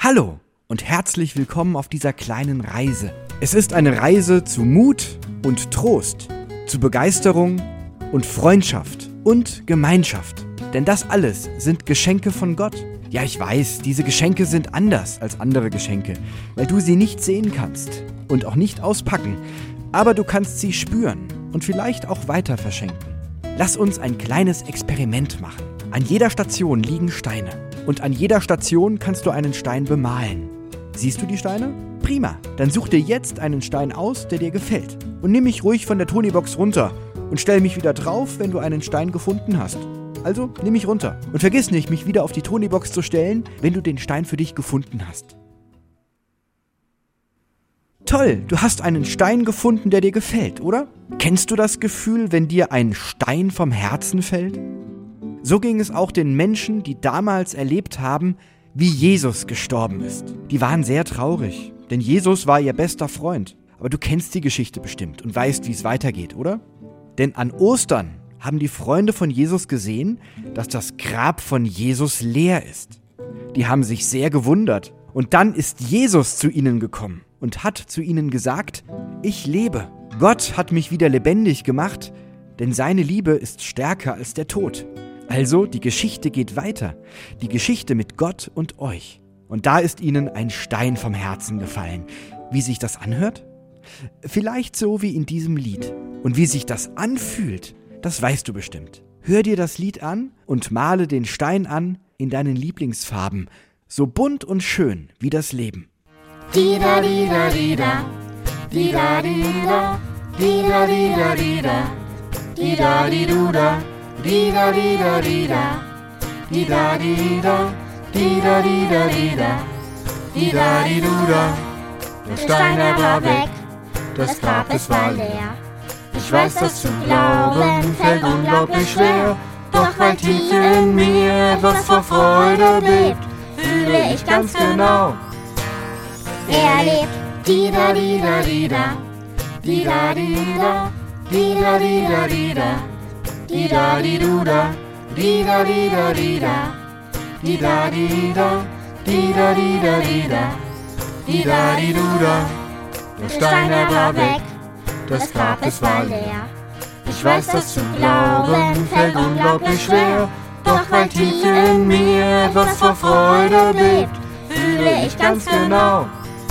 Hallo und herzlich willkommen auf dieser kleinen Reise. Es ist eine Reise zu Mut und Trost, zu Begeisterung und Freundschaft und Gemeinschaft. Denn das alles sind Geschenke von Gott. Ja, ich weiß, diese Geschenke sind anders als andere Geschenke, weil du sie nicht sehen kannst und auch nicht auspacken. Aber du kannst sie spüren und vielleicht auch weiter verschenken. Lass uns ein kleines Experiment machen. An jeder Station liegen Steine. Und an jeder Station kannst du einen Stein bemalen. Siehst du die Steine? Prima. Dann such dir jetzt einen Stein aus, der dir gefällt. Und nimm mich ruhig von der Tonybox runter und stell mich wieder drauf, wenn du einen Stein gefunden hast. Also, nimm mich runter. Und vergiss nicht, mich wieder auf die Tonybox zu stellen, wenn du den Stein für dich gefunden hast. Toll, du hast einen Stein gefunden, der dir gefällt, oder? Kennst du das Gefühl, wenn dir ein Stein vom Herzen fällt? So ging es auch den Menschen, die damals erlebt haben, wie Jesus gestorben ist. Die waren sehr traurig, denn Jesus war ihr bester Freund. Aber du kennst die Geschichte bestimmt und weißt, wie es weitergeht, oder? Denn an Ostern haben die Freunde von Jesus gesehen, dass das Grab von Jesus leer ist. Die haben sich sehr gewundert. Und dann ist Jesus zu ihnen gekommen und hat zu ihnen gesagt: Ich lebe. Gott hat mich wieder lebendig gemacht, denn seine Liebe ist stärker als der Tod. Also, die Geschichte geht weiter. Die Geschichte mit Gott und euch. Und da ist ihnen ein Stein vom Herzen gefallen. Wie sich das anhört? Vielleicht so wie in diesem Lied. Und wie sich das anfühlt, das weißt du bestimmt. Hör dir das Lied an und male den Stein an in deinen Lieblingsfarben. So bunt und schön wie das Leben. Dida, dida, dida. Dida, dida. Dida, dida, dida. Dida, diduda. Dida, dida, dida. Dida, dida. Dida, dida, dida. Dida, diduda. Der Stein, er war weg. Das Grab, es war leer. Ich weiß, das zu glauben fällt unglaublich schwer. Doch weil tief in mir etwas vor Freude bebt, fühle ich ganz genau, er lebt. Dida, dida, dida. Dida, dida. Dida, dida, dida. Dida, diduda. Dida, dida, dida. Dida, dida. Dida, dida, dida. Dida, diduda. Der Stein, er war weg. Das Grab, es war leer. Ich weiß, das zu glauben fällt unglaublich schwer. Doch weil tief in mir etwas vor Freude bebt, fühle ich ganz genau,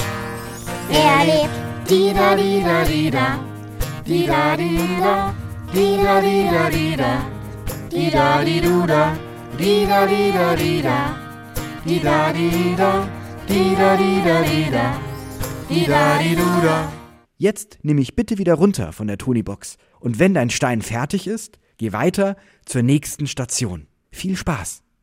er lebt. Dida, dida, dida. Dida, dida. Dida, dida, dida. Dida, diduda. Dida, dida, dida. Dida, dida. Dida, dida, dida. Dida, diduda. Jetzt nimm mich bitte wieder runter von der Tonybox. Und wenn dein Stein fertig ist, geh weiter zur nächsten Station. Viel Spaß!